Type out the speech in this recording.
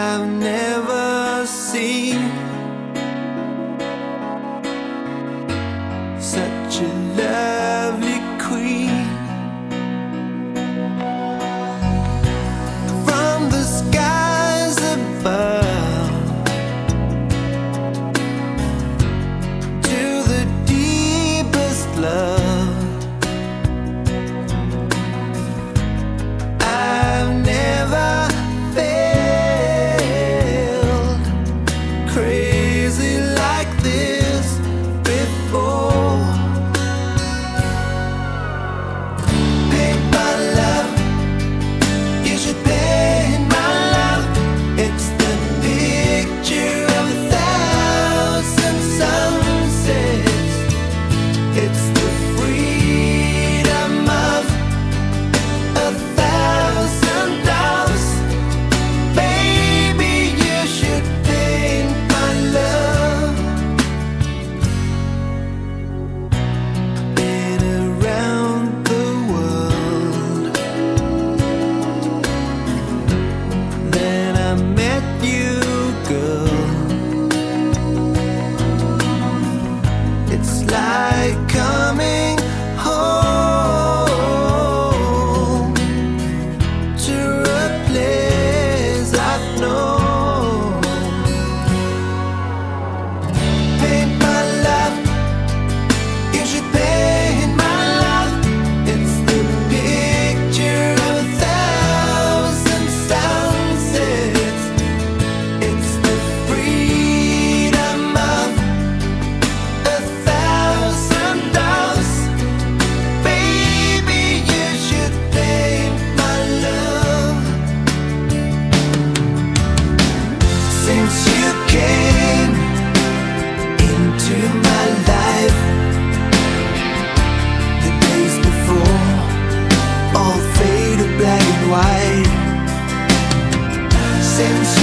I've never seen such a lovely queen. From the skies above to the deepest love, I've never felt crazy like this before. Paint my love, you should paint my love. It's the picture of 1,000 sunsets. It's the freedom of 1,000 doves. Baby, you should paint my love. Been around the world, then I met you, girl. It's like coming home to a place I've known. Paint my love, you should paint my love. It's the picture of 1,000 sunsets. It's the freedom of 1,000 doves. Baby, you should paint my love. Since you came into my life, the days before all fade to black and white. Since